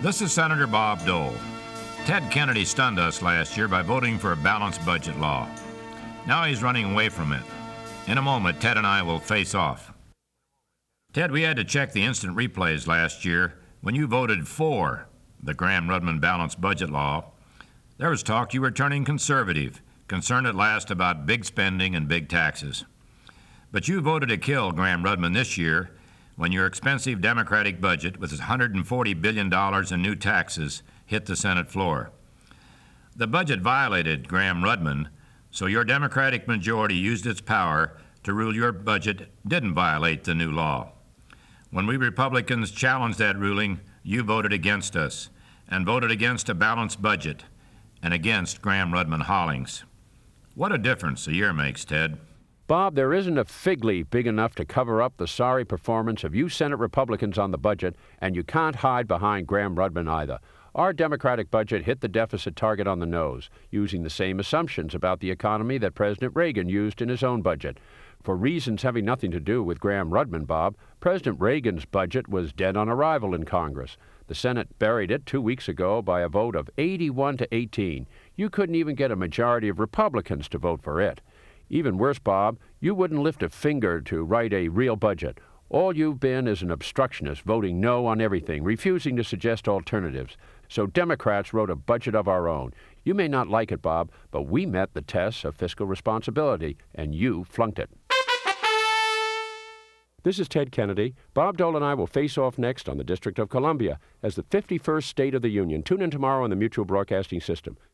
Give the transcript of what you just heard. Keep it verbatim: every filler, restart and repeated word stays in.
This is Senator Bob Dole. Ted Kennedy stunned us last year by voting for a balanced budget law. Now he's running away from it. In a moment, Ted and I will face off. Ted, we had to check the instant replays last year when you voted for the Gramm-Rudman balanced budget law. There was talk you were turning conservative, concerned at last about big spending and big taxes. But you voted to kill Gramm-Rudman this year when your expensive Democratic budget with its one hundred forty billion dollars in new taxes hit the Senate floor. The budget violated Gramm-Rudman, so your Democratic majority used its power to rule your budget didn't violate the new law. When we Republicans challenged that ruling, you voted against us and voted against a balanced budget and against Gramm-Rudman haulings. What a difference a year makes, Ted. Bob, there isn't a fig leaf big enough to cover up the sorry performance of you Senate Republicans on the budget, and you can't hide behind Gramm-Rudman either. Our Democratic budget hit the deficit target on the nose, using the same assumptions about the economy that President Reagan used in his own budget. For reasons having nothing to do with Gramm-Rudman, Bob, President Reagan's budget was dead on arrival in Congress. The Senate buried it two weeks ago by a vote of eighty-one to eighteen. You couldn't even get a majority of Republicans to vote for it. Even worse, Bob, you wouldn't lift a finger to write a real budget. All you've been is an obstructionist, voting no on everything, refusing to suggest alternatives. So Democrats wrote a budget of our own. You may not like it, Bob, but we met the tests of fiscal responsibility, and you flunked it. This is Ted Kennedy. Bob Dole and I will face off next on the District of Columbia as the fifty-first State of the Union. Tune in tomorrow on the Mutual Broadcasting System.